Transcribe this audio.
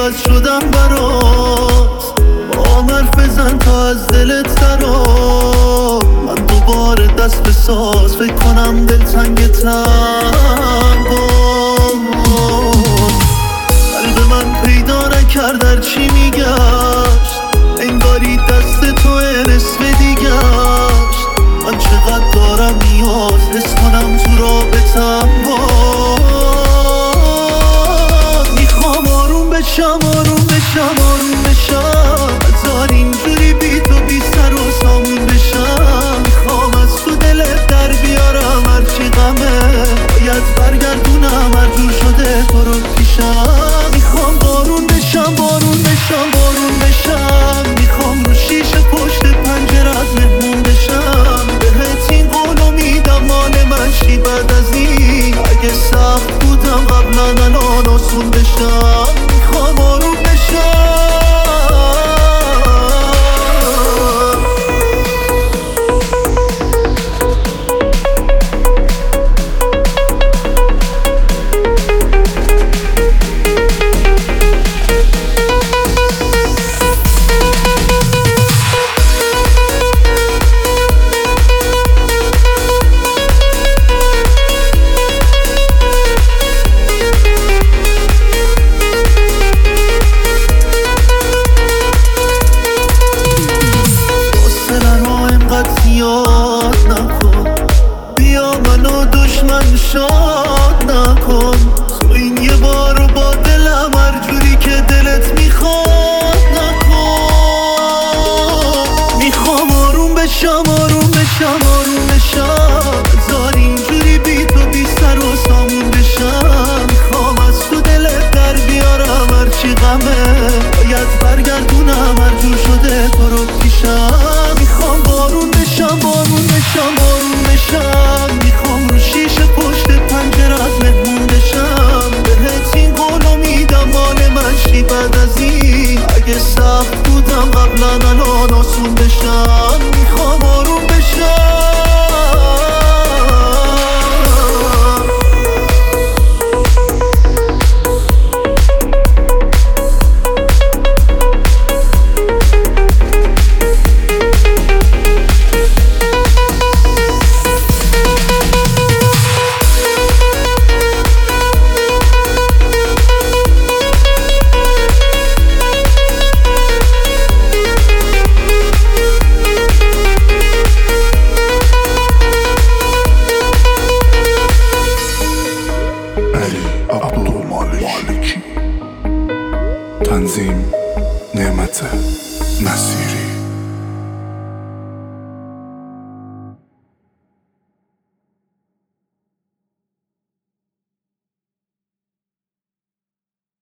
بد شدم برات، با هم حرف بزن تا از دلت درا. من دوباره دست بساز، فکر کنم دلتنگتم باز. قلب من پیدا نکرد هر چی میگشت، انگاری دست تو نصف دیگشت. من چقدر دارم نیاز حس کنم تو رابطم باز. میخوام آروم بشم آروم بشم آروم بشم، بذار اینجوری بی تو بی سر و سامون بشم. میخوام از تو دلت در بیارم هرچی غمه، باید برگردونم هر جور شده تو رو پیشم. میخوام بارون بشم بارون بشم بارون بشم، میخوام رو شیشه پشت پنجرت مهمون بشم. بهت این قولو میدم مال من شی بعد از این، اگه سخت بودم قبلا الان آسون بشم. میخوام آروم بشم. زیاد نکن، بیا منو دشمن شاد نکن. تو این یه بارو با دلم هر جوری که دلت میخواد نکن. میخوام آروم بشم آروم بشم آروم بشم، بذار اینجوری بی تو بی سر و سامون بشم. میخوام از تو دلت در بیارم هرچی غمه، باید برگردونم هر جور شده تو رو پیشم. میخوام بارون بشم بارون بشم بارون بشم، میخوام رو شیشه پشت پنجرت مهمون بشم. بهت این قولو میدم مال من شی بعد از این، اگه سخت بودم قبلا الان آسون بشم. میخوام آروم بشم. تنظیم نعمت نصیری.